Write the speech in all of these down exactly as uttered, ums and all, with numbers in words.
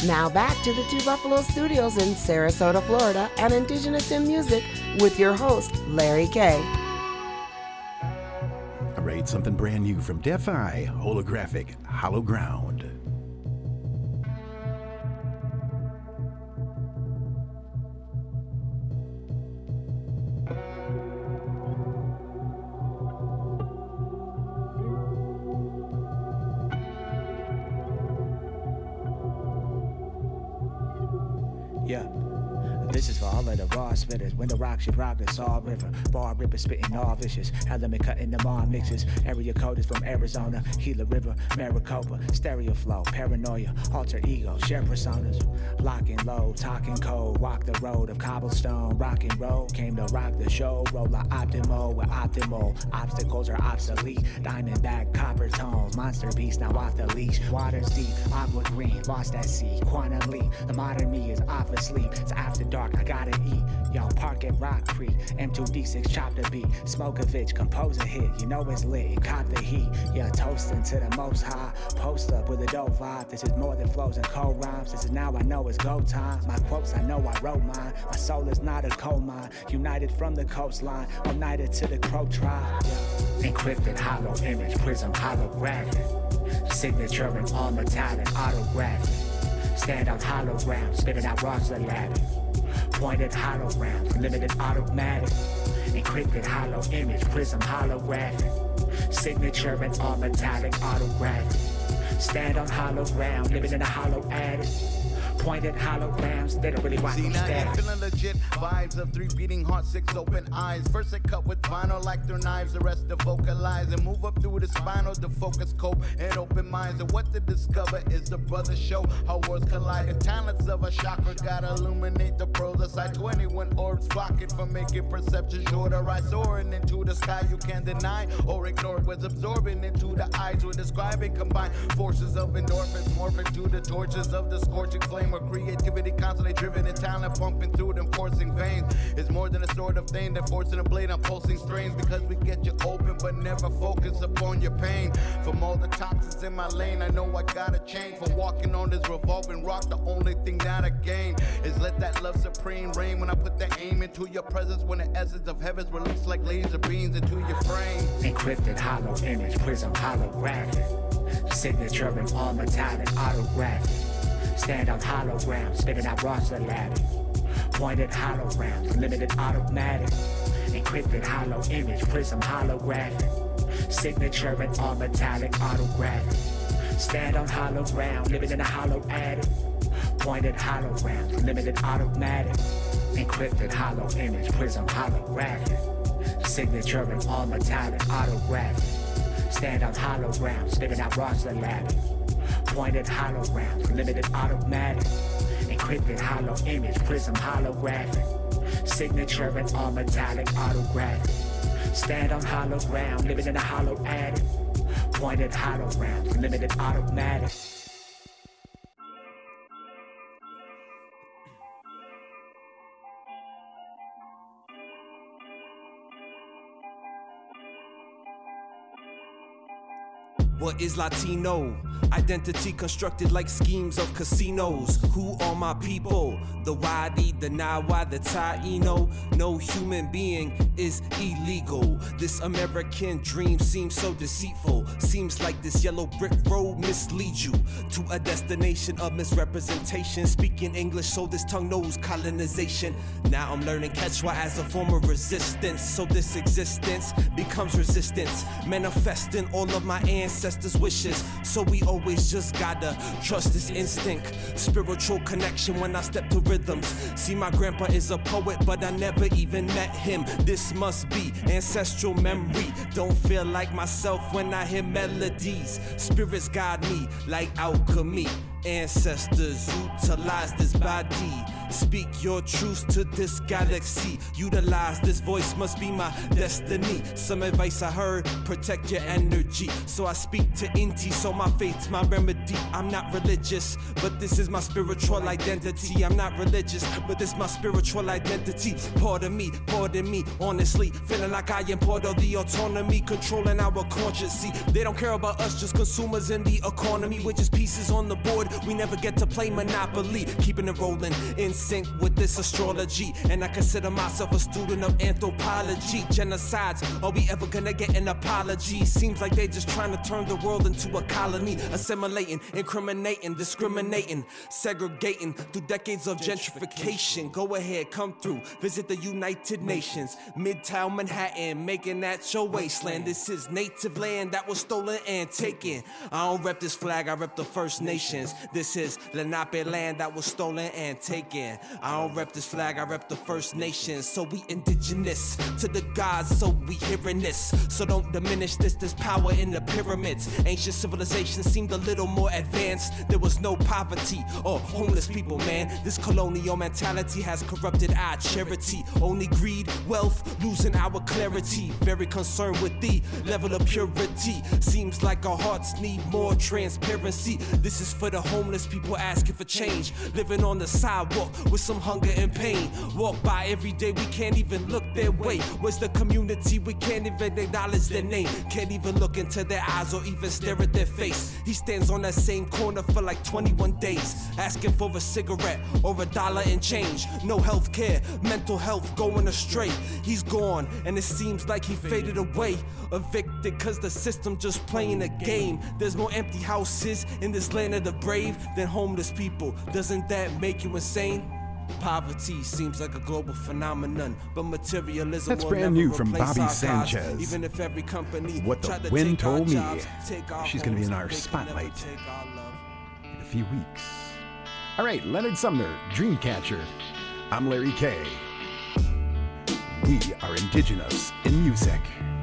Now back to the Two Buffalo Studios in Sarasota, Florida, and Indigenous in Music with your host, Larry K. All right, something brand new from Defi, Holographic, Hollow Ground. Yeah. This is for all of the raw spitters. When the rock should rock the Saw River. Bar ripper spitting all vicious. Element cutting them all mixes. Area code is from Arizona. Gila River, Maricopa. Stereo flow, paranoia, alter ego, share personas. Lock and load, talking cold. Walk the road of cobblestone. Rock and roll, came to rock the show. Roll a optimal with optimal. Obstacles are obsolete. Diamondback, copper tones. Monster beast now off the leash. Waters deep, aqua green. Lost at sea, quantum leap. The modern me is off asleep. It's after dark. I gotta eat, y'all park at Rock Creek. M two D six chop the beat. Smokovich, compose a hit. You know it's lit, cop the heat. Yeah, toasting to the most high. Post up with a dope vibe. This is more than flows and cold rhymes. This is now I know it's go time. My quotes, I know I wrote mine. My soul is not a coal mine. United from the coastline. United to the Crow tribe. Yeah. Encrypted, hollow image, prism, holographic. Signature and all metallic, autographic. Stand out hologram, spit it out raw syllabic. Pointed hologram, limited automatic. Encrypted hollow image, prism holographic. Signature and all metallic autographic. Stand on hologram, living in a hollow attic. Pointed holograms, they don't really watch them static. Feeling legit vibes of three beating hearts, six open eyes. First they cut with vinyl like their knives, the rest to vocalize and move up through the spinal to focus, cope, and open minds. And what to discover is the brother show how worlds collide. The talents of a chakra gotta illuminate the pros aside. twenty-one orbs flocking for making perception sure to rise, soaring into the sky. You can't deny or ignore what's absorbing into the eyes. We're describing combined forces of endorphins morphing to the torches of the scorching flame. Where creativity constantly driven and talent pumping through them coursing veins. It's more than a sort of thing than forcing a blade on pulsing strains, because we get you open but never focus upon your pain. From all the toxins in my lane, I know I gotta change. From walking on this revolving rock, the only thing that I gain is let that love supreme reign. When I put the aim into your presence, when the essence of heaven's released like laser beams into your frame. Encrypted hollow image, prism holographic. Signature and all metallic autographic. Stand on hologram, spitting out raw syllabic. Pointed hologram, limited automatic. Encrypted hollow image, prism holographic. Signature and all metallic autographic. Stand on hologram, living in a hollow attic. Pointed hologram, limited automatic. Encrypted hollow image, prism holographic. Signature and all metallic autographic. Stand on hologram, spitting out raw syllabic. Pointed hologram, limited automatic. Encrypted hollow image, prism holographic. Signature and all metallic autographic. Stand on hologram, living in a hollow attic. Pointed hologram, limited automatic. What is Latino? Identity constructed like schemes of casinos. Who are my people? The Wadi, the Nawa, the Taino. No human being is illegal. This American dream seems so deceitful. Seems like this yellow brick road misleads you to a destination of misrepresentation. Speaking English so this tongue knows colonization. Now I'm learning Quechua as a form of resistance. So this existence becomes resistance. Manifesting all of my ancestors' wishes. So we always just gotta trust this instinct. Spiritual connection when I step to rhythms. See, my grandpa is a poet, but I never even met him. This must be ancestral memory. Don't feel like myself when I hear melodies. Spirits guide me like alchemy. Ancestors utilize this body. Speak your truths to this galaxy. Utilize this voice, must be my destiny. Some advice I heard, protect your energy. So I speak to Inti, so my faith's my remedy. I'm not religious, but this is my spiritual identity. I'm not religious, but this is my spiritual identity. Pardon me, pardon me, honestly. Feeling like I am part of the autonomy, controlling our conscience. See, they don't care about us, just consumers in the economy. We're just pieces on the board board, we never get to play Monopoly. Keeping it rolling in sync with this astrology. And I consider myself a student of anthropology. Genocides, are we ever gonna get an apology? Seems like they just trying to turn the world into a colony. Assimilating, incriminating, discriminating, segregating through decades of gentrification. Go ahead, come through, visit the United Nations. Midtown Manhattan, making that your wasteland. This is native land that was stolen and taken. I don't rep this flag, I rep the First Nations. This is Lenape land that was stolen and taken. I don't rep this flag, I rep the First Nations. So we indigenous to the gods, so we hearing this. So don't diminish this, there's power in the pyramids. Ancient civilizations seemed a little more advanced. There was no poverty or homeless people, man. This colonial mentality has corrupted our charity. Only greed, wealth, losing our clarity. Very concerned with the level of purity. Seems like our hearts need more transparency. This is for the homeless people asking for change. Living on the sidewalk with some hunger and pain. Walk by every day, we can't even look their way. Where's the community? We can't even acknowledge their name. Can't even look into their eyes or even stare at their face. He stands on that same corner for like twenty-one days, asking for a cigarette or a dollar and change. No health care, mental health going astray. He's gone and it seems like he faded away. Evicted cause the system just playing a game. There's more empty houses in this land of the brave than homeless people. Doesn't that make you insane? Poverty seems like a global phenomenon, but materialism That's will brand never new from replace Bobby our Sanchez. gods. Even if every company What the tried to Wind take our Told Me. jobs, take our She's gonna be in homes, our they can spotlight never take our love. in a few weeks. All right, Leonard Sumner, Dreamcatcher. I'm Larry K. We are indigenous in music.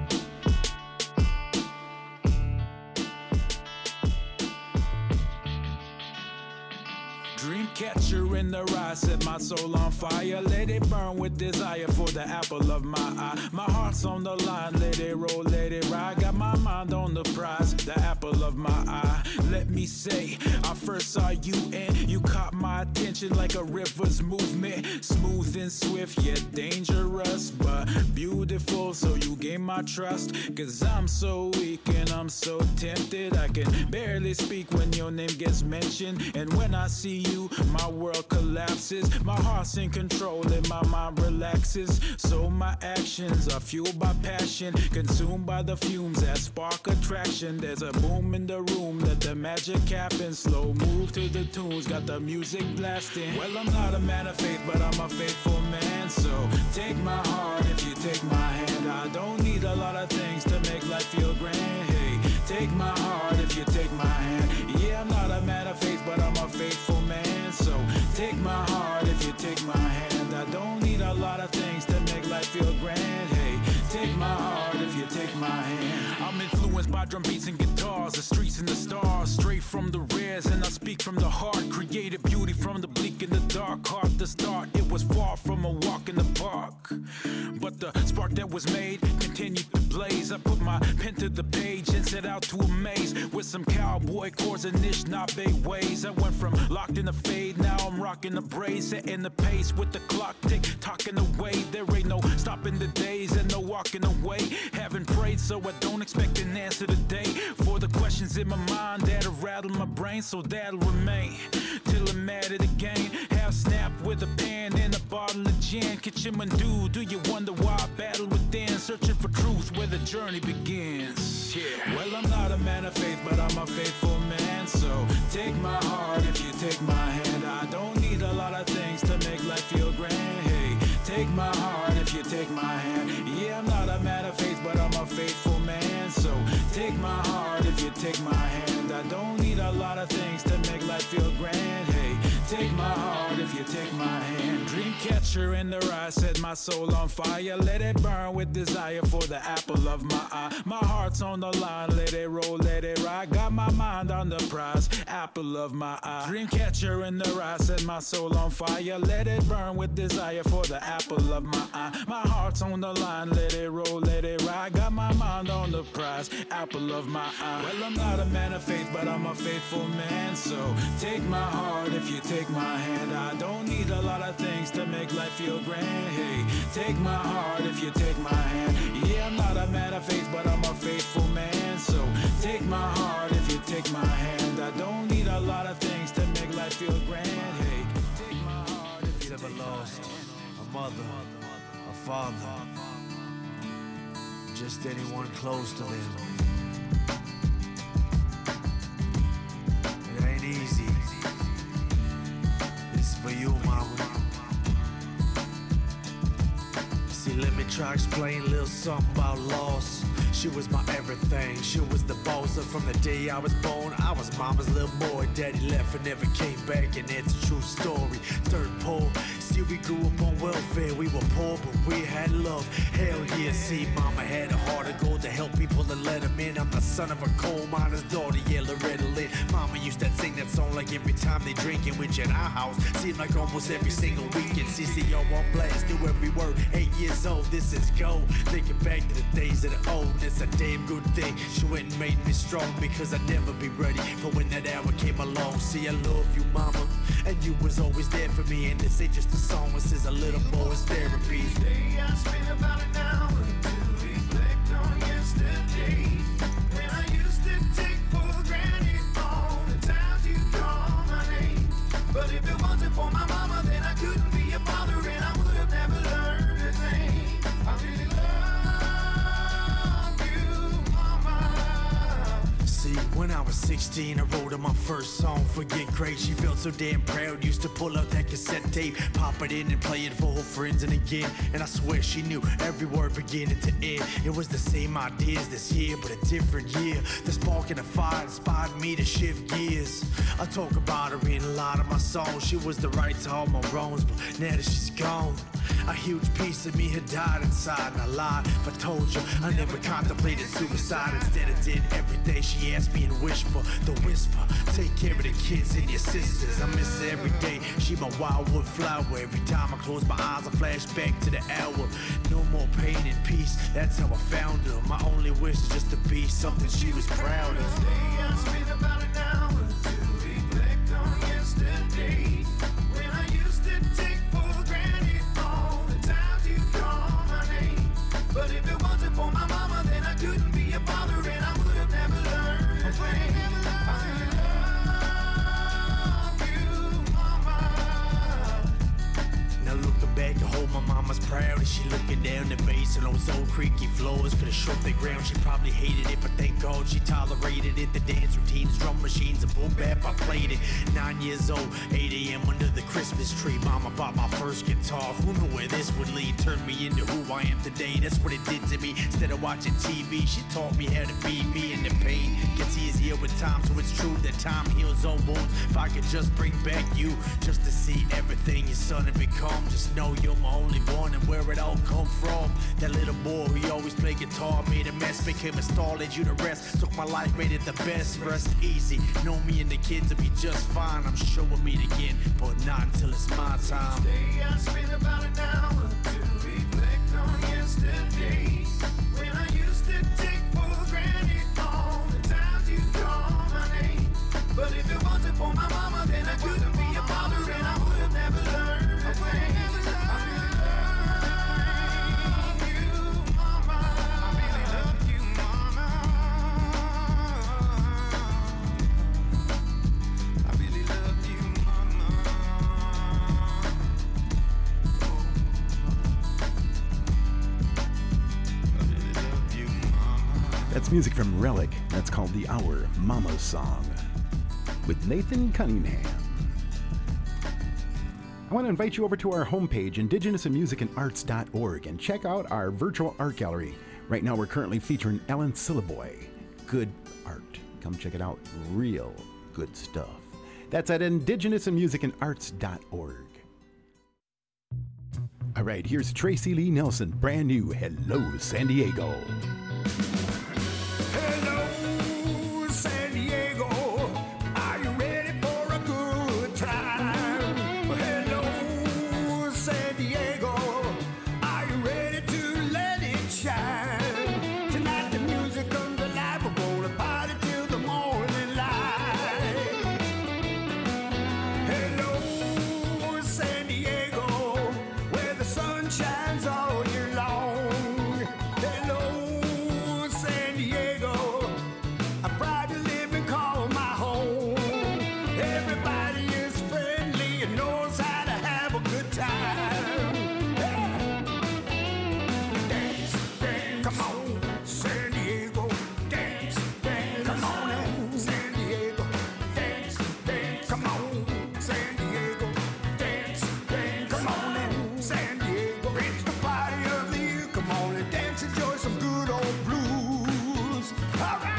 Dreamcatcher in the ride, set my soul on fire. Let it burn with desire for the apple of my eye. My heart's on the line, let it roll, let it ride. Got my mind on the prize, the apple of my eye. Let me say, I first saw you and you caught my attention like a river's movement. Smooth and swift, yet dangerous, but beautiful, so you gain my trust. Cause I'm so weak and I'm so tempted. I can barely speak when your name gets mentioned. And when I see you, my world collapses. My heart's in control and my mind relaxes. So my actions are fueled by passion, consumed by the fumes that spark attraction. There's a boom in the room, let the magic happen. Slow move to the tunes, got the music blasting. Well, I'm not a man of faith, but I'm a faithful man. So take my heart if you take my hand. I don't need a lot of things to make life feel grand. Hey, take my heart if you take my hand. Yeah, I'm not a man of faith, but I'm a faithful man. So take my heart if you take my hand. I don't need a lot of things to make life feel grand. Hey, take my heart if you take my hand. I'm influenced by drum beats and guitars, the streets and the stars, straight from the rares, and I speak from the heart. Created beauty from the bleak and the dark. Hard to start, it was far from a walk in the park, but the spark that was made continued to blaze. I put my pen to the page and set out to amaze with some cowboy chords and Anishinaabe ways. I went from locked in the fade, now I'm rocking the braids, setting the pace with the clock tick tocking away. There ain't no stopping the days and no walking away. Haven't prayed, so I don't expect an answer today for the questions in my mind that'll rattle my brain. So that'll remain till I'm mad at the game. Half snapped with a pen and a bottle of gin. Kitchimandu, do you wonder why I battle within, searching for truth where the journey begins? Yeah. Well, I'm not a man of faith, but I'm a faithful man. So take my heart if you take my hand. I don't need a lot of things to make life feel grand. Hey, take my heart if you take my hand. Yeah, I'm not a man of faith, but I'm a faithful man. So take my heart if you take my hand. I don't need a lot of things to make life feel grand. Hey, take my heart if you take my hand. Dreamcatcher in the ride, set my soul on fire. Let it burn with desire for the apple of my eye. My heart's on the line, let it roll, let it ride. Got my mind on the prize, apple of my eye. Dreamcatcher in the ride, set my soul on fire. Let it burn with desire for the apple of my eye. My heart's on the line, let it roll, let it ride. Got my mind on the prize, apple of my eye. Well, I'm not a man of faith, but I'm a faithful man. So take my heart if you take my hand. I don't need a lot of things to make life feel grand. Hey, take my heart if you take my hand. Yeah, I'm not a man of faith, but I'm a faithful man. So take my heart if you take my hand. I don't need a lot of things to father, just anyone close to them. It ain't easy. It's for you, mama. See, let me try explain a little something about loss. She was my everything, she was the boss. And from the day I was born, I was mama's little boy. Daddy left and never came back, and it's a true story. Third pole, see we grew up on welfare. We were poor, but we had love. Hell yeah, see mama had a heart of gold to help people and let them in. I'm the son of a coal miner's daughter, yeah, Loretta Lynn. Mama used to sing that song like every time they drinking, which in our house seemed like almost every single weekend. C C O on blast, knew every word, eight years old, this is gold. Thinking back to the days of the old, it's a damn good thing. She went and made me strong, because I'd never be ready for when that hour came along. See, I love you, mama, and you was always there for me. And this ain't just a song, this is a little more as therapy. Today I spent about an hour to reflect on yesterday, when I used to take for granted all the times you called my name. But if it wasn't for my mama, then I couldn't be a father, and I would have never learned a thing. I really love you, mama. See, when I was sixteen, I wrote her my first song, Forget Great. She felt so damn proud, used to pull out that cassette tape, pop it in and play it for her friends and again. And I swear she knew every word beginning to end. It was the same ideas this year, but a different year. The spark in the fire inspired me to shift gears. I talk about her in a lot of my songs. She was the right to all my wrongs, but now that she's gone, a huge piece of me had died inside. And I lied if I told you I never contemplated suicide. Instead I did everything she asked me and wished for. The whisper, take care of the kids and your sisters. I miss her every day, she my wildwood flower. Every time I close my eyes I flash back to the hour. No more pain and peace, that's how I found her. My only wish is just to be something she was proud of. Today I spent about an hour to reflect on yesterday, when I used to take for granted all the times you called my name. But if it wasn't for my mama, then I couldn't be a father, and I would have never learned a thing. I love you, mama. Now looking back, I hope my mama's proud as she looking down the base on those old creaky floors. Could've shook the ground, she probably hated it, but thank God she tolerated it. The dance routines, drum machines, and boom bap, I played it. Nine years old, eight a.m. under the Christmas tree. Mama bought my first guitar, who knew where this would lead? Turned me into who I am today, that's what it did to me. Instead of watching T V, she taught me how to be me. And the pain gets easier with time, so it's true that time heals all wounds. If I could just bring back you, just to see everything your son had become. Just know you're my only one, and where it all come from. That little boy who always played guitar, made a mess, became a star, led you to rest. Took my life, made it the best. Rest easy, know me and the kids will be just fine. I'm sure we'll meet again, but not until it's my time. Today I spent about an hour to reflect on yesterday, when I used to take for granted all the times you called my name. But if it wasn't for my mama, then I couldn't be a father, and I would have never learned a thing. That's music from Relic. That's called the Our Mama Song with Nathan Cunningham. I want to invite you over to our homepage, indigenous in music and arts dot org, and check out our virtual art gallery. Right now we're currently featuring Ellen Syllaboy. Good art. Come check it out. Real good stuff. That's at indigenous in music and arts dot org. All right, here's Tracy Lee Nelson, brand new Hello San Diego. Hello, San Diego. Are you ready for a good time? Hello, San Diego. Are you ready to let it shine? Tonight the music comes alive. We're gonna party till the morning light. Hello, San Diego, where the sun shines all year long. Hello, San Come on, San Diego, dance, dance. Come on, and San Diego, dance, dance. Come on, San Diego, dance, dance. Come on, and San Diego, it's the party of the year. Come on and dance, enjoy some good old blues. All right.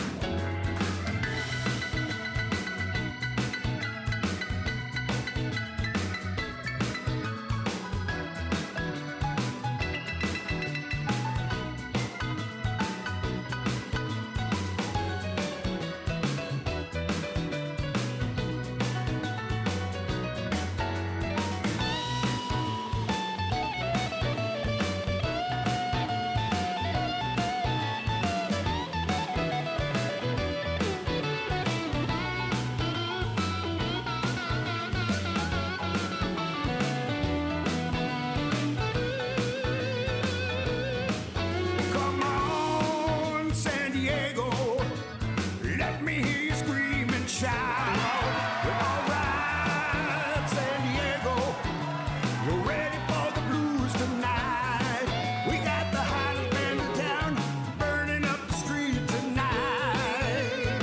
Come on, San Diego, let me hear you scream and shout. All right, San Diego, we're ready for the blues tonight. We got the hottest band in town, burning up the street tonight.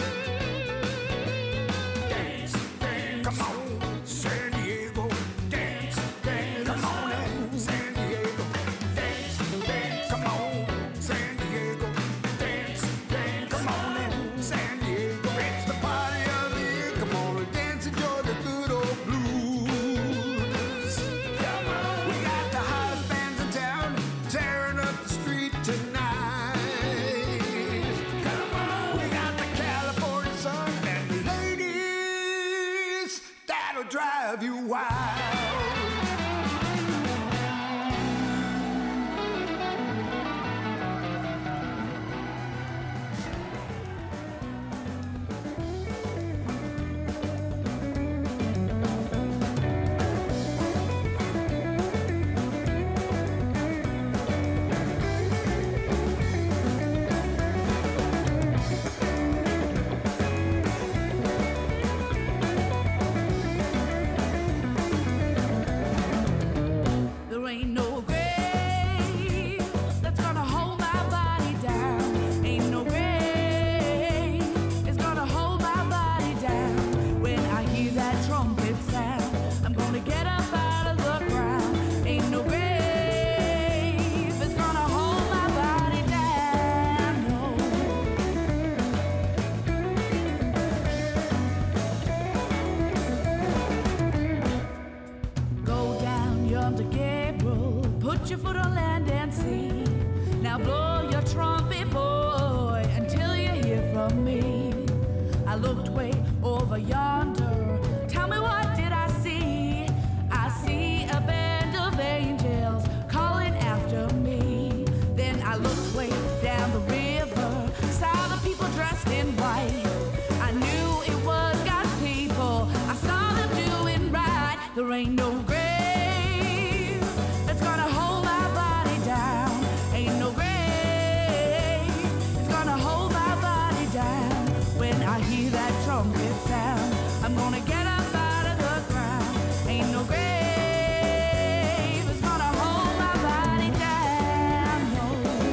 Dance, dance, come on, San Diego, dance, dance. Come on, and San Diego, dance, dance. Come on, San Diego, dance, dance. Come on, and San Diego, it's the party of the year. Come on and dance, enjoy the good old blues. Come on, we got the hottest bands in town, tearing up the street tonight. Come on, we got the California sun and the ladies that'll drive you wild. There ain't no grave that's gonna hold my body down. Ain't no grave is gonna hold my body down. When I hear that trumpet sound, I'm gonna get up out of the ground. Ain't no grave is gonna hold my body down. No. Go down yonder Gabriel, put your foot on land and sea. Now blow your trumpet, boy, until you hear from me. I looked way over yonder. Tell me, what did I see? I see a band of angels calling after me. Then I looked way down the river, saw the people dressed in white. I knew it was God's people. I saw them doing right. There ain't no grave that's gonna hold my body down. Ain't no grave that's gonna hold my body down. When I hear that trumpet sound, I'm gonna get up out of the ground. Ain't no grave that's gonna hold my body down. No.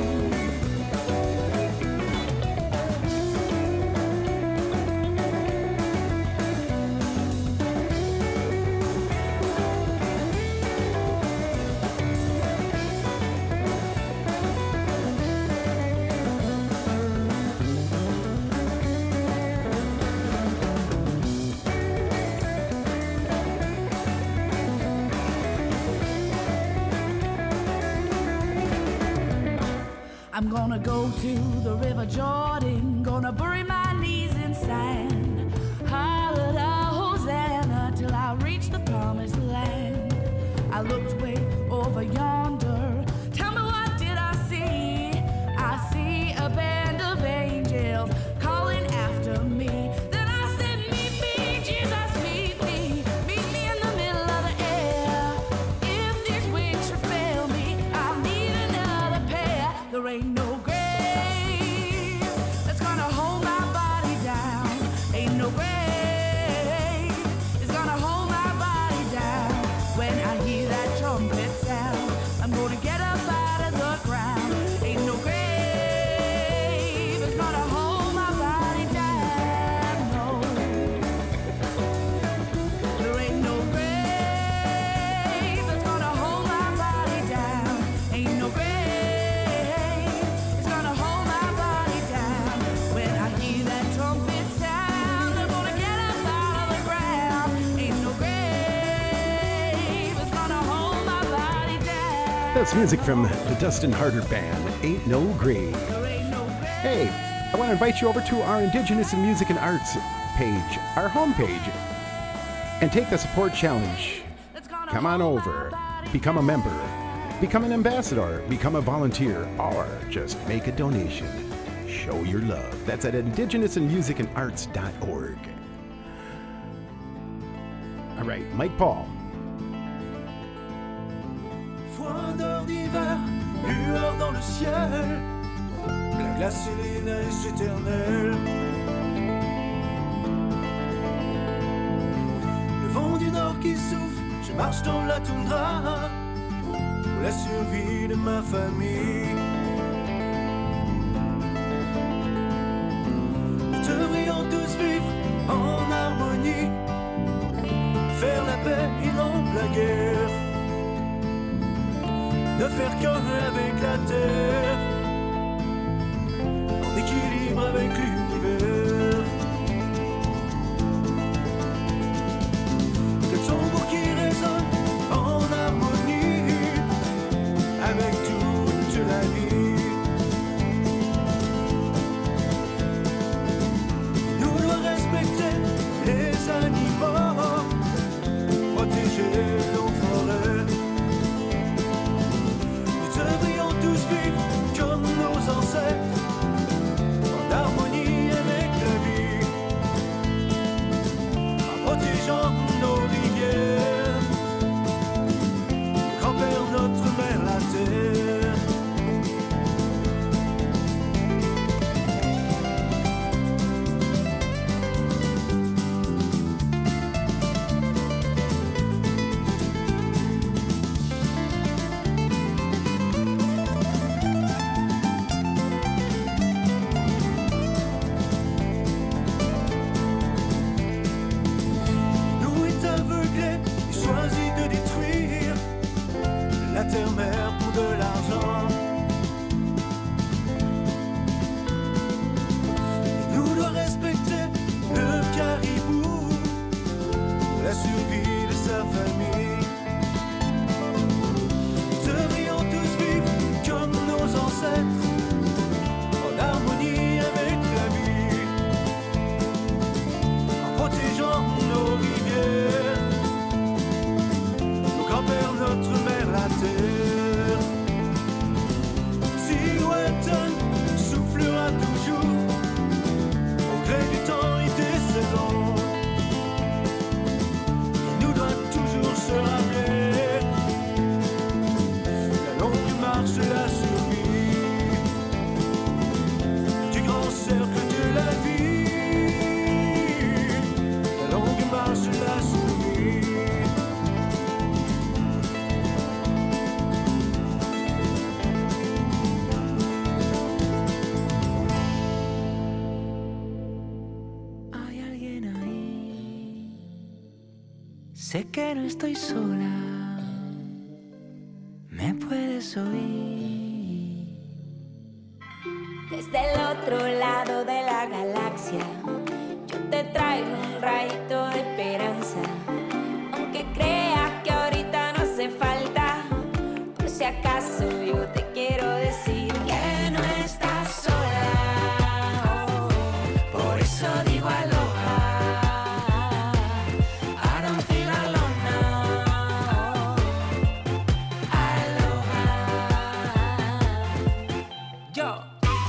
I'm gonna go to the River Jordan, gonna bury my knees in sand. Holler a Hosanna till I reach the promised land. I looked way over yonder. Tell me, what did I see? I see a band of angels calling after me. Then I said, meet me, Jesus, meet me. Meet me in the middle of the air. If these wings should fail me, I'll need another pair. There ain't no grave that's gonna hold my body down. Ain't no grave is gonna hold my body down. When I hear that trumpet sound, I'm gonna get up out of the ground. Ain't no grave That's music from the Dustin Harder Band, Ain't No Grave. Hey, I want to invite you over to our Indigenous in Music and Arts page, our homepage, and take the support challenge. Come on over, become a member, become an ambassador, become a volunteer, or just make a donation. Show your love. That's at indigenous in music and arts dot org. All right, Mike Paul. Froideur d'hiver, lueur dans le ciel, la glace et les neiges éternelles. Le vent du nord qui souffle, je marche dans la toundra pour la survie de ma famille. Nous devrions tous vivre en harmonie, faire la paix et non la guerre, ne faire qu'un avec la terre, en équilibre avec l'univers. Le tambour qui résonne en harmonie avec toute la vie. Nous devons respecter les animaux, protéger nos forêts. Nous devrions tous vivre comme nos ancêtres, en harmonie avec la vie, en protégeant nos rivières, nos grands-pères, notre mère, la terre. Nous est aveuglé et choisi de détruire la terre-mère pour de l'argent. Et nous doit respecter le caribou pour la survie de sa famille. Nous devrions tous vivre comme nos ancêtres, en harmonie avec la vie, en protégeant nos rivières, nos grands-pères, notre mère, la terre. Si lointaine soufflera toujours, au gré du temps et des saisons, il nous doit toujours se rappeler la longue marche de la survie, du grand cercle de la vie, la longue marche de la survie. Hay alguien ahí, sé que no estoy sola, me puedes oír. Desde el otro lado de la galaxia, yo te traigo un rayito de esperanza. Aunque creas que ahorita no hace falta, por si acaso yo te quiero decir que no estás sola. Oh, por eso digo aloha. I don't feel alone now. Aloha. Yo.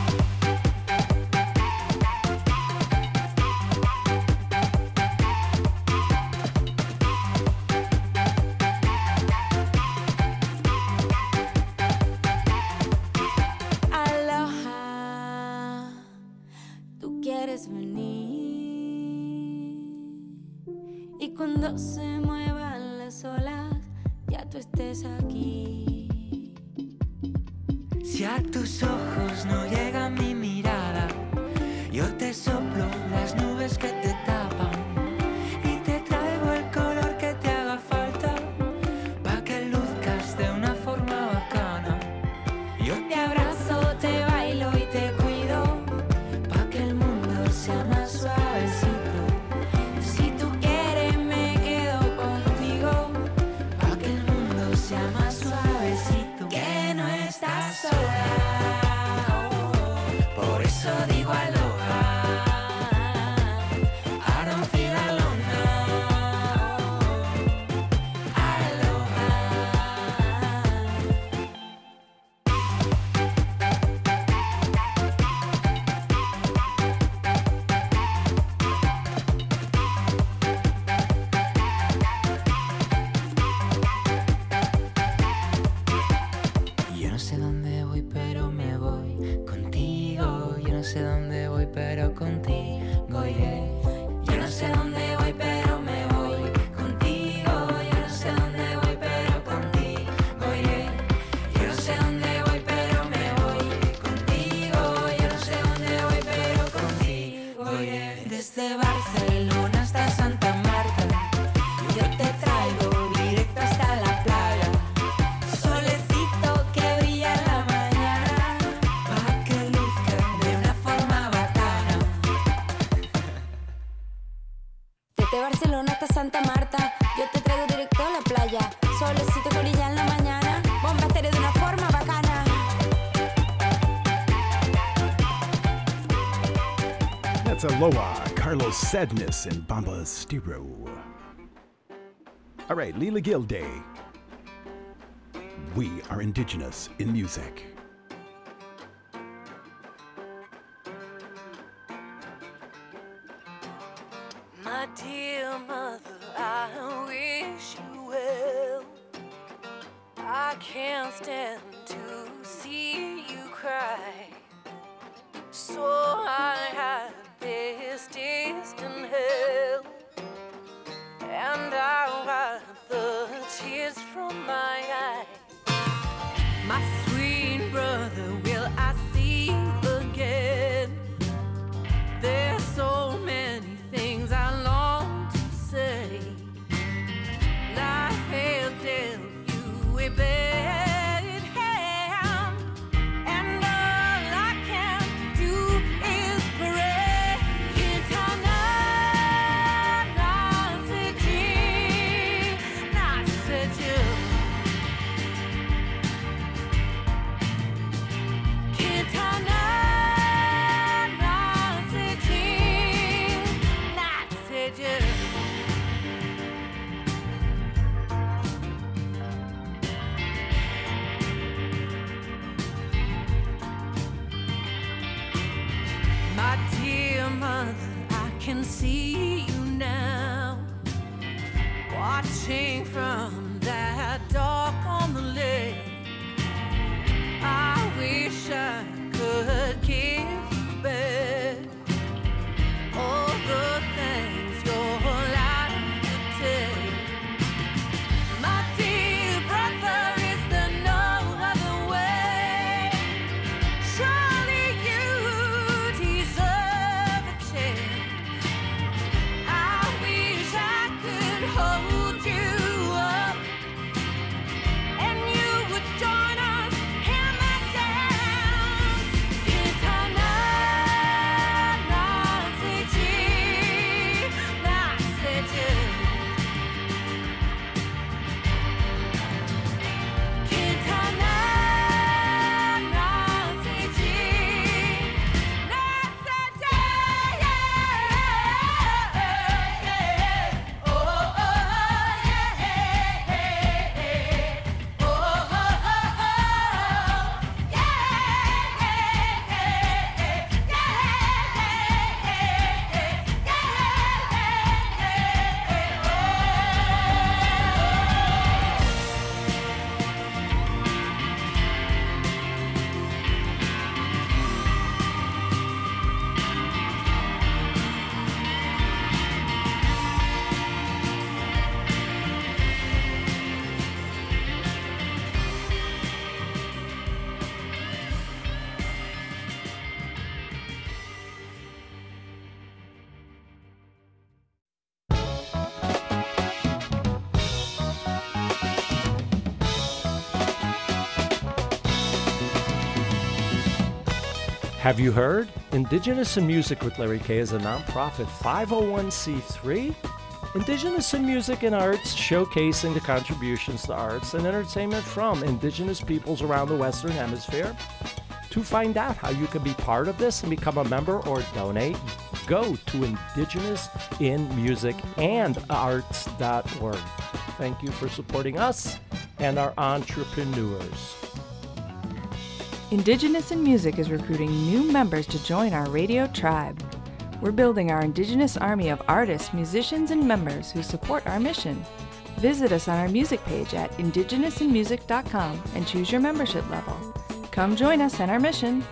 Aloha, tú quieres venir y cuando se muevan las olas ya tú estés aquí. Si a tus ojos no llega mi mirada, yo te soplo las nubes que te tapan y te traigo el color que te haga falta, pa' que luzcas de una forma bacana. Yo Te abrazo, te bailo y te cuido, pa' que el mundo sea más suavecito. si tú quieres me quedo contigo, Pa' que el mundo sea más suavecito. que eso digo aloha. I don't feel alone now. Aloha. Yo no sé dónde voy, pero me voy contigo. Yo no sé dónde voy, pero contigo iré. Yo no sé dónde voy, pero me voy contigo. Yo no sé dónde voy, pero contigo iré. Yo no sé dónde voy, pero me voy contigo. Yo no sé dónde voy, pero contigo iré. Desde Barcelona hasta Santa Marta, yo te traigo directo hasta la playa. Solecito que brilla en la mañana, pa' que luzca de una forma bacana. Desde Barcelona hasta Santa Marta, yo te traigo directo a la playa. Solecito que brilla en la mañana, bomba estéreo de una forma bacana. That's Aloha, Carlos Sadness, and Bomba Stereo. All right, Leela Gilday. We are indigenous in music. My dear mother, I wish you well. I can't stand to see you cry. So I had this distant hell, and I wiped the tears from my eyes. My sweet brother, will I see you again? There's so many things I long to say. Life has dealt you a bad hand, and all I can do is pray. Kitana, Naseji, Naseju. Kitana, Naseji, Naseju. My dear mother, I can see you now, watching from that dock on the lake. I wish I could give you back all the things your life could take. My dear brother, is there no other way? Surely you deserve a chance. I wish I could hold you up, and you would join us in the dance. Kitana, Naseji, Naseju. Kitana, Naseji, Naseju. Oh, oh, yeah. Oh, oh, Have you heard? Indigenous in Music with Larry K is a nonprofit five oh one c three. Indigenous in Music and Arts, showcasing the contributions to arts and entertainment from Indigenous peoples around the Western Hemisphere. To find out how you can be part of this and become a member or donate, go to indigenous in music and arts dot org. Thank you for supporting us and our entrepreneurs. Indigenous in Music is recruiting new members to join our radio tribe. We're building our Indigenous army of artists, musicians, and members who support our mission. Visit us on our music page at indigenous in music dot com and choose your membership level. Come join us in our mission.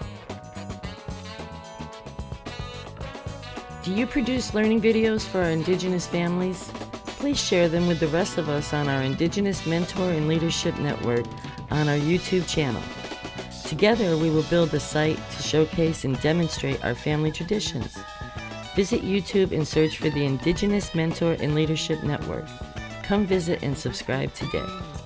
Do you produce learning videos for our Indigenous families? Please share them with the rest of us on our Indigenous Mentor and Leadership Network on our YouTube channel. Together, we will build a site to showcase and demonstrate our family traditions. Visit YouTube and search for the Indigenous Mentor and Leadership Network. Come visit and subscribe today.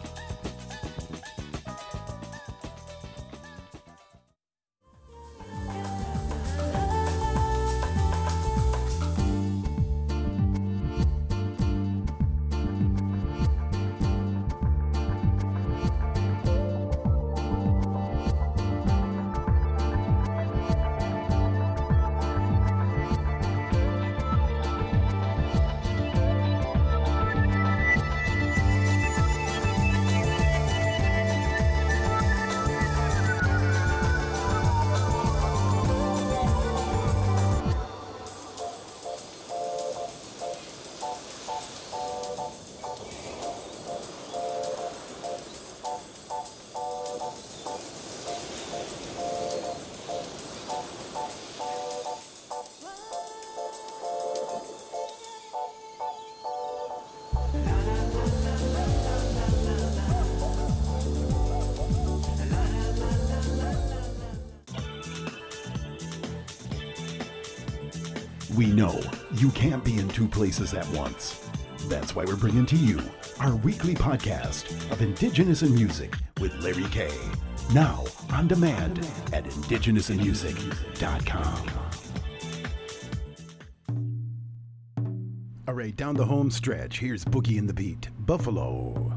We know you can't be in two places at once. That's why we're bringing to you our weekly podcast of Indigenous in Music with Larry K. Now on demand at indigenous in music dot com. All right, down the home stretch, here's Boogie and the Beat, Buffalo.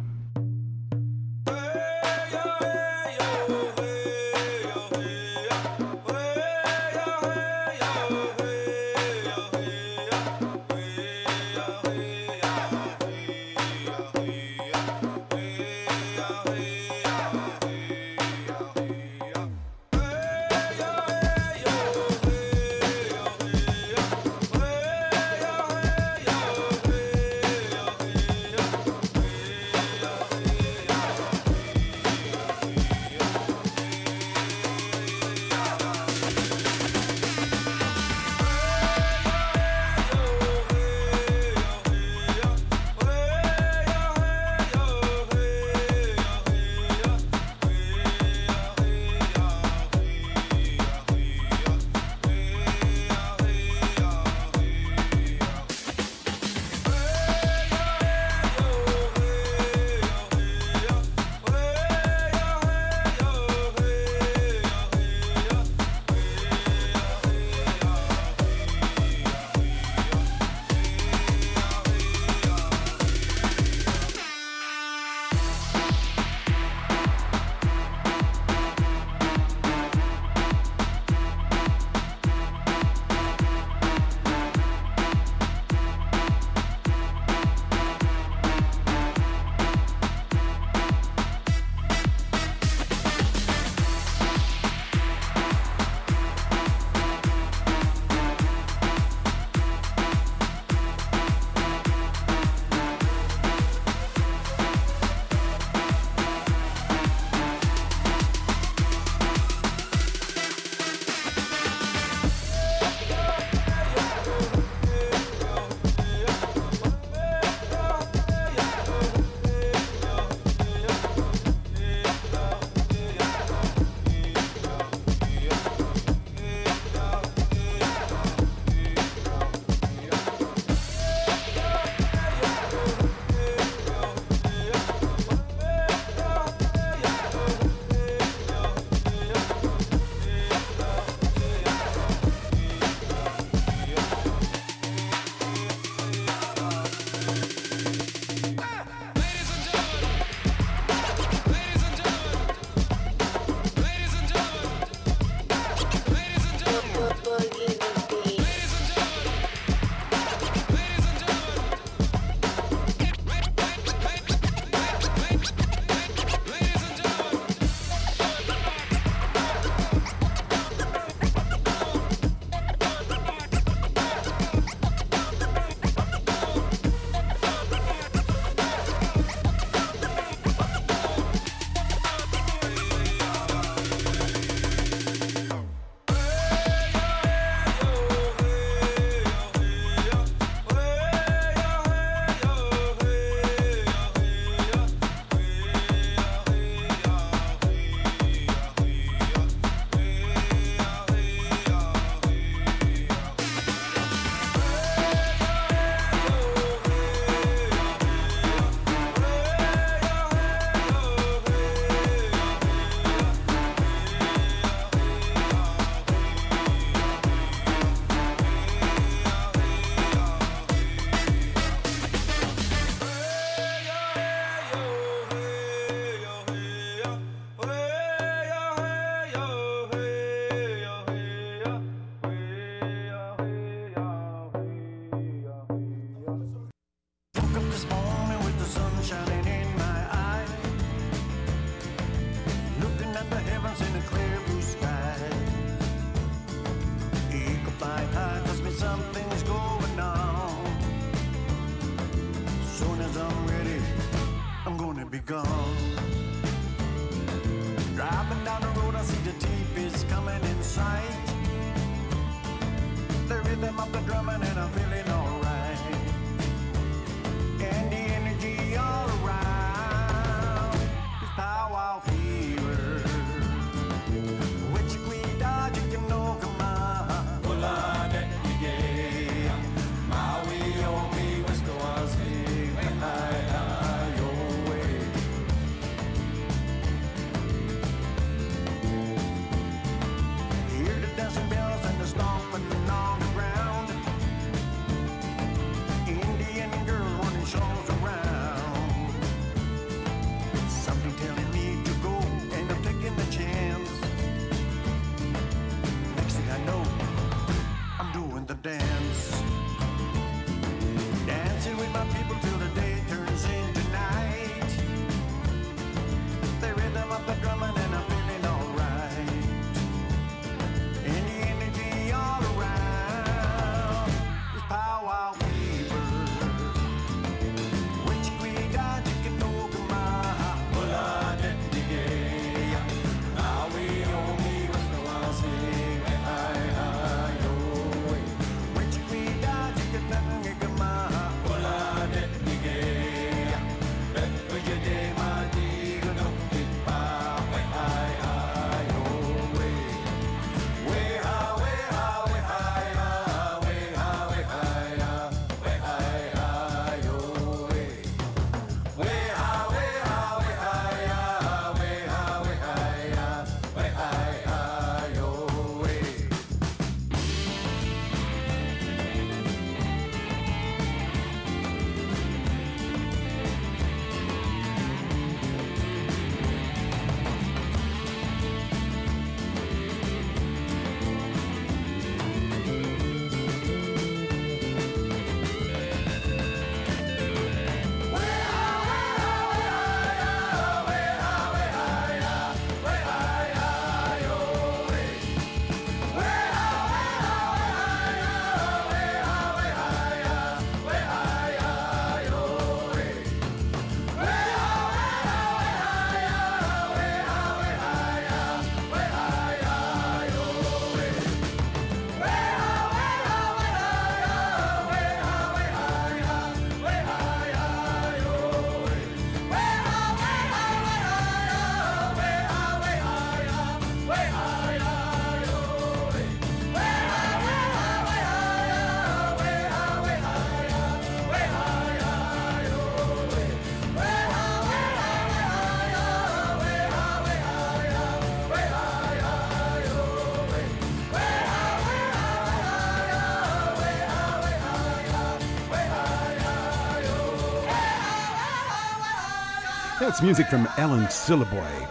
That's music from Alan Syliboy.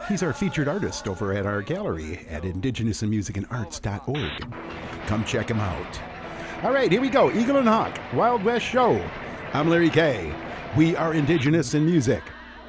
He's our featured artist over at our gallery at indigenous in music and arts dot org. Come check him out. All right, here we go. Eagle and Hawk, Wild West Show. I'm Larry K. We are Indigenous in Music.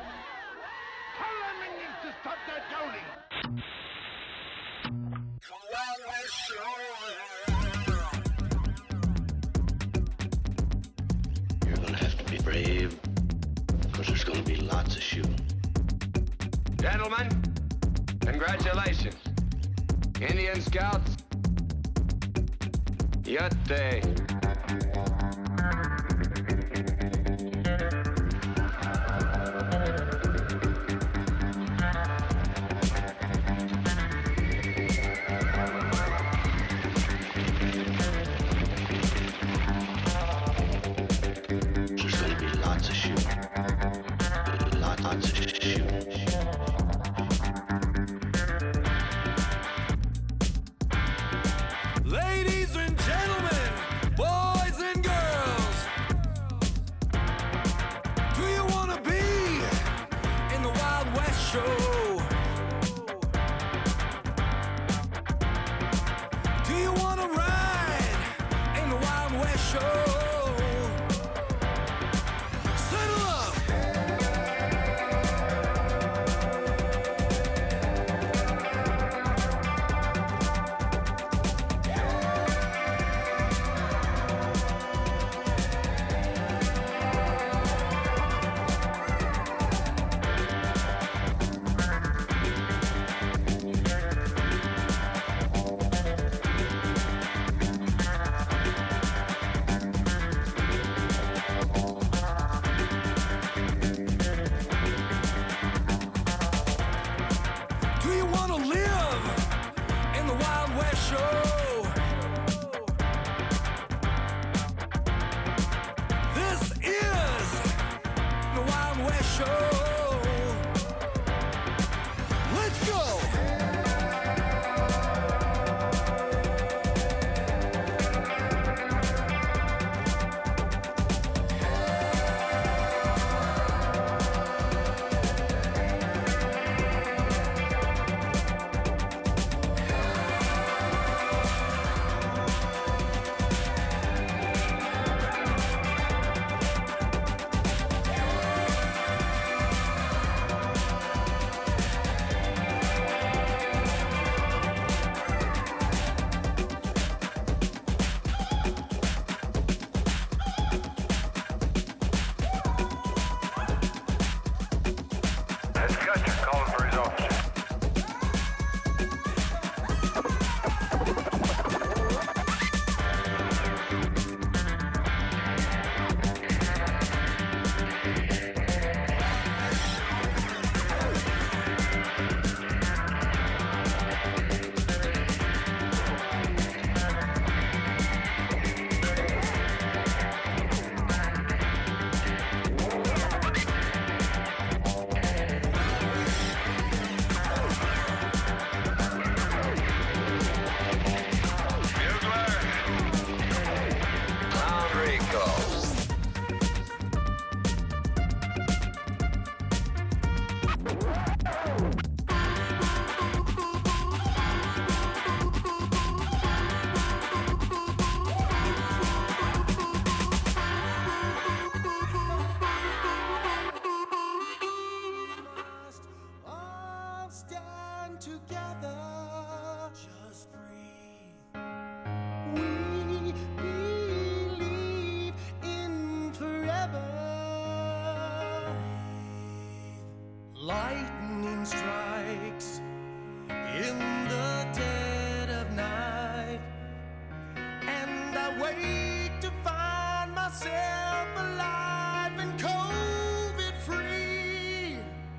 You're going to have to be brave, because there's going to be lots of shooting. Gentlemen, congratulations. Indian Scouts, Yatte. There's going to be lots of shooting. Lots, lots of shooting. Ladies and gentlemen, boys and girls, do you want to be in the Wild West Show? Do you want to ride in the Wild West Show? Settle up. Do you want to live in the Wild West Show? This is the Wild West Show. Let's go. Discussion calling for his officer. Lightning strikes in the dead of night, and I wait to find myself alive and COVID free.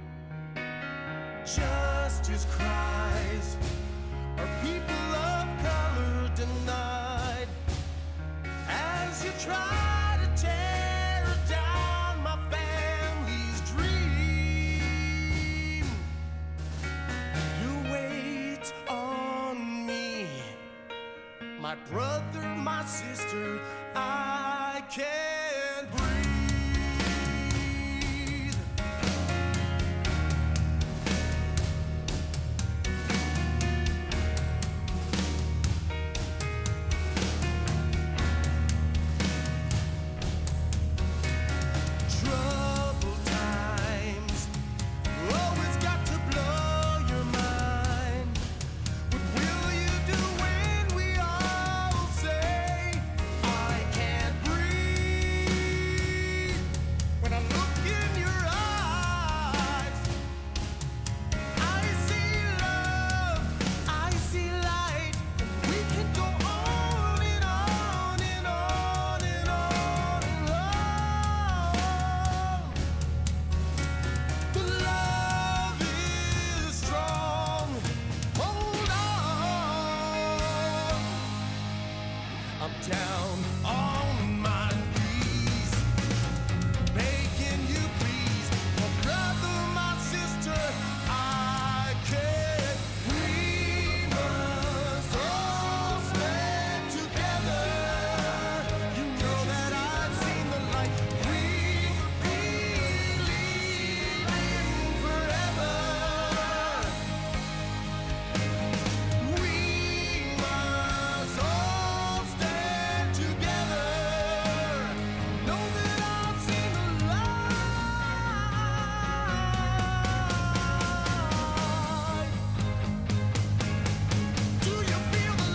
Justice cries, are people of color denied? As you try to tear down my family's dream, you wait on me, my brother, my sister. I can't breathe. down on my knees, begging you please, my brother, my sister, I can't. We must all stand together. You know that I've seen the light. We believe in forever. We must all stand together. Know that I've seen the light. Do you feel the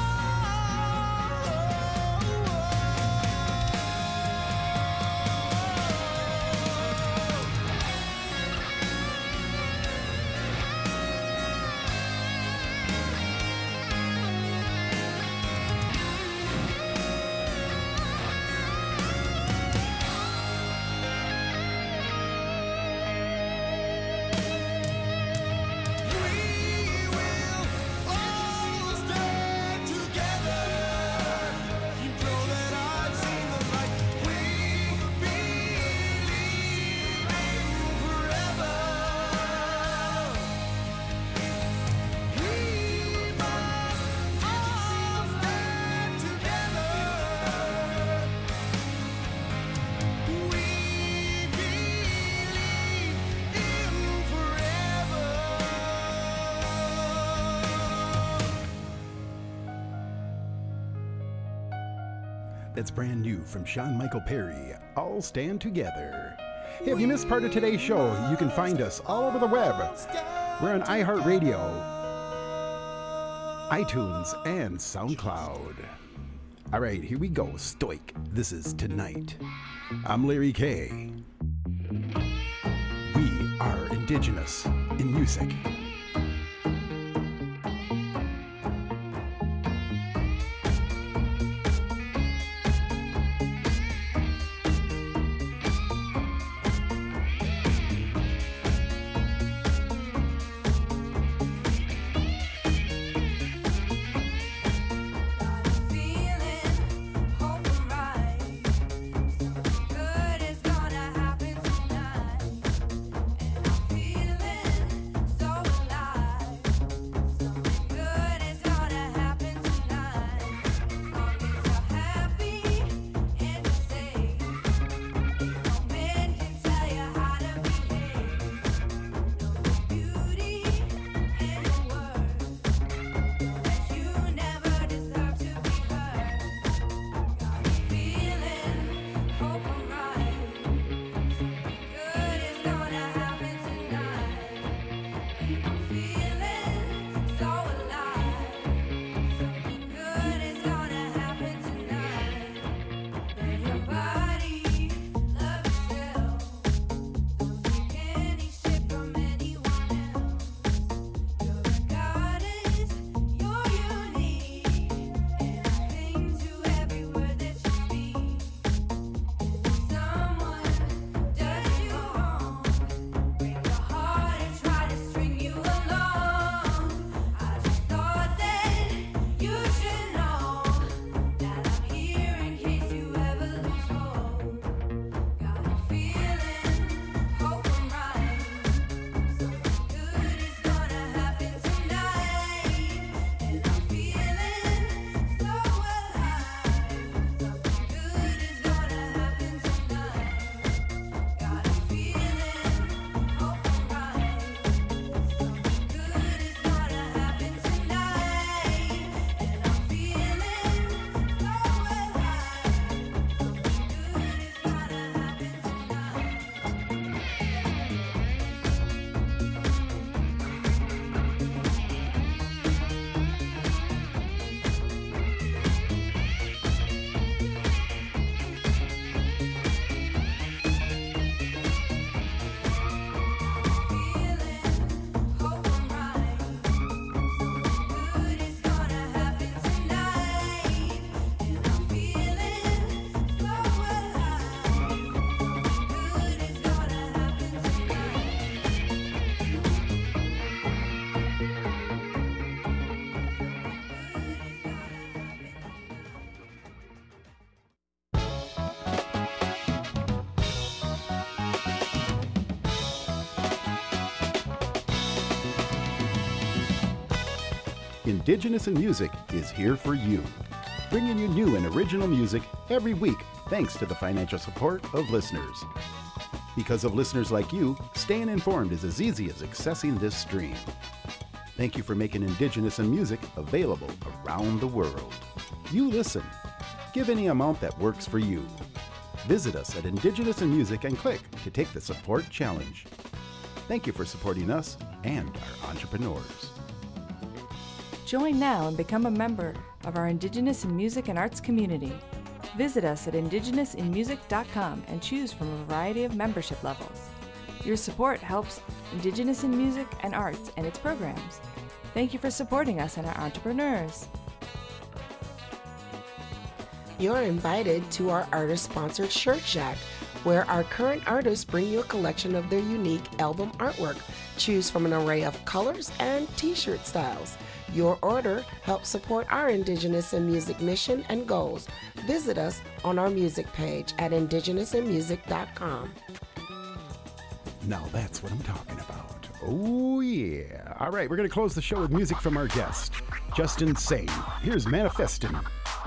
That's brand new from Sean Michael Perry, All Stand Together. Hey, if you missed part of today's show, you can find us all over the web. We're on iHeartRadio, iTunes, and SoundCloud. All right, here we go, Stoic. This is Tonight. I'm Larry K. We are indigenous in music. Good is gonna happen tonight, and I'm feeling Indigenous in Music is here for you, bringing you new and original music every week thanks to the financial support of listeners. Because of listeners like you, staying informed is as easy as accessing this stream. Thank you for making Indigenous in Music available around the world. You listen. Give any amount that works for you. Visit us at Indigenous in Music and click to take the support challenge. Thank you for supporting us and our entrepreneurs. Join now and become a member of our Indigenous in Music and Arts community. Visit us at indigenous in music dot com and choose from a variety of membership levels. Your support helps Indigenous in Music and Arts and its programs. Thank you for supporting us and our entrepreneurs. You're invited to our artist-sponsored Shirt Shack, where our current artists bring you a collection of their unique album artwork. Choose from an array of colors and t-shirt styles. Your order helps support our Indigenous in Music mission and goals. Visit us on our music page at indigenous in music dot com. Now that's what I'm talking about. Oh yeah. All right, we're going to close the show with music from our guest, Justin Sane. Here's Manifestin'.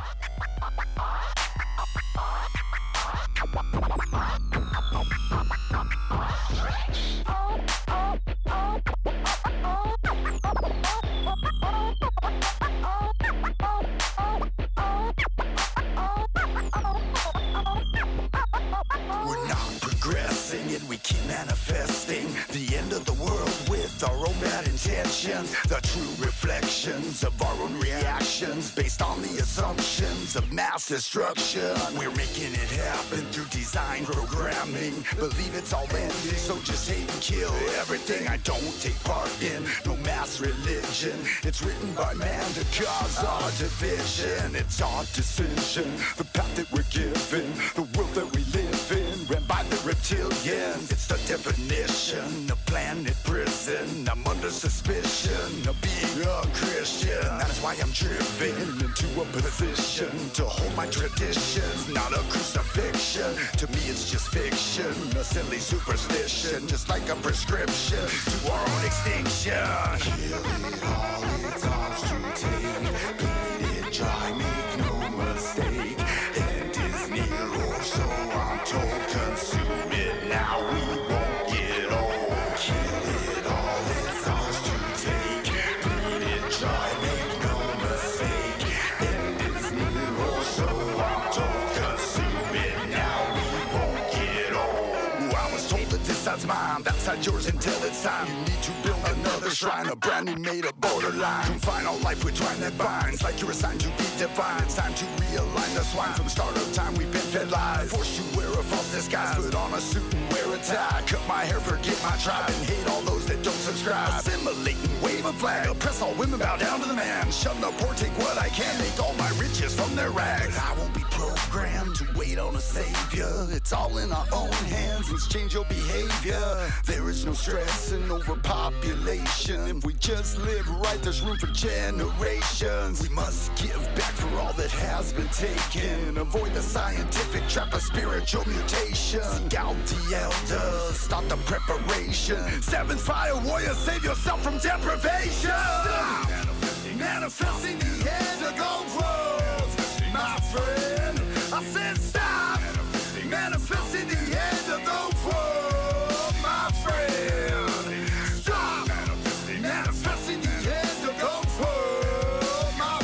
We're not progressing and we keep manifesting the end of the world with our own bad intentions, the true reflections of our own reactions based on the assumptions of mass destruction. We're making it happen through design programming. Believe it's all ending, so just hate and kill everything I don't take part in. No mass religion, it's written by man to cause our division. It's our decision, the path that we're given, the world that we live in, ran by the reptilians. It's the definition of planet prison. I'm under suspicion of being a Christian. That is why I'm driven into a position to hold my traditions, not a crucifixion. To me it's just fiction, a silly superstition, just like a prescription to our own extinction. Kill it all, it's ours to take. Bleed it dry, make no mistake. End is near, or so I'm told. Consume it now, we won't get old. Kill it all, it's ours to take. Bleed it dry, make no mistake. End is near, or so I'm told. Consume it now, we won't get old. I was told that this side's mine, that side yours until it's time. You need to build another shrine, a brand new made of borderline. Confine all life with twine that binds, like you're assigned to be divine. It's time to realign the swine. From start of time we've been fed lies, forced to wear a false disguise. Put on a suit and wear a tie, cut my hair, forget my tribe, and hate all those that don't subscribe. Assimilate and wave a flag, oppress all women, bow down to the man. Shun the poor, take what I can, make all my riches from their rags. But I won't be programmed to wait on a savior. It's all in our own hands, let's change your behavior. There is no stress and overpopulation. If we just live right, there's room for generations. We must give back for all that has been taken. Avoid the scientific trap of spiritual mutation. Seek out the elders, start the preparation. Seventh fire warrior, save yourself from deprivation. Manifesting, manifesting the end of the world, my friend. I said stop. Manifesting, manifesting the end of the world, my friend. Stop. Manifesting, manifesting the end of the world, my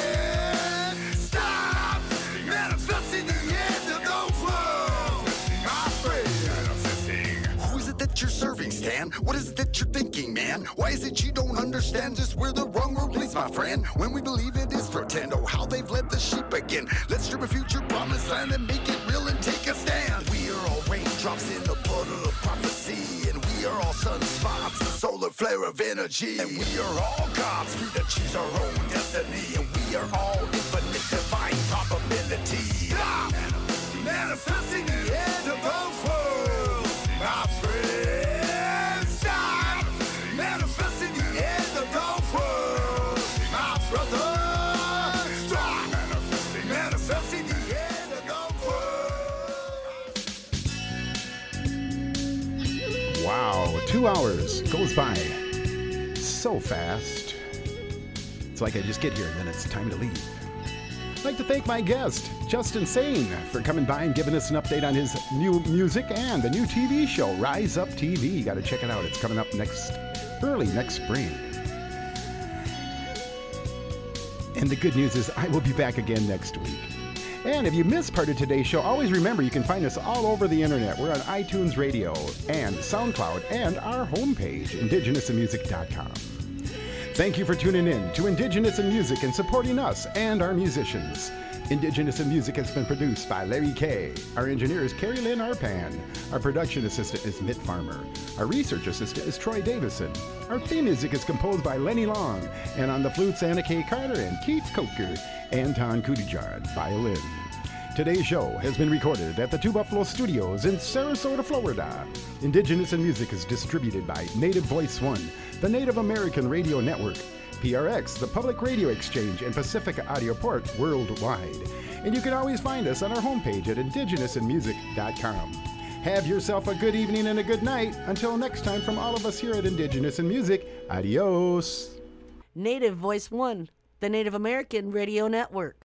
friend. Stop. Manifesting the end of the world, my friend. Who is it that you're serving, Stan? What is it that you're thinking, man? Why is it you don't understand just where the wrong road leads, my friend? When we believe it is pretend, oh how they've led the sheep again. Let's strip a future promised land and make it real and take a stand. We are all raindrops in the puddle of prophecy, and we are all sunspots, the solar flare of energy. And we are all gods, free to choose our own destiny. And we are all infinite divine probability. Stop! Manifesting the end of the world, my friend. Stop! Manifesting the end of the world, my brother. Stop! Manifesting the end of the world. Wow, two hours goes by so fast. It's It's like I just get here and then it's time to leave. I'd like to thank my guest, Justin Sane, for coming by and giving us an update on his new music and the new T V show, Rise Up T V. You got to check it out. It's coming up next, early next spring. And the good news is I will be back again next week. And if you missed part of today's show, always remember you can find us all over the internet. We're on iTunes Radio and SoundCloud and our homepage, indigenous in music dot com. Thank you for tuning in to Indigenous in Music and supporting us and our musicians. Indigenous in Music has been produced by Larry Kay. Our engineer is Carrie Lynn Arpan. Our production assistant is Mitt Farmer. Our research assistant is Troy Davison. Our theme music is composed by Lenny Long. And on the flutes, Anna K. Carter and Keith Coker. Anton Kudijar, violin. Today's show has been recorded at the Two Buffalo Studios in Sarasota, Florida. Indigenous in Music is distributed by Native Voice One, the Native American Radio Network, P R X, the Public Radio Exchange, and Pacifica Audio Port worldwide. And you can always find us on our homepage at indigenous in music dot com. Have yourself a good evening and a good night. Until next time, from all of us here at Indigenous in Music, adios. Native Voice One, the Native American Radio Network.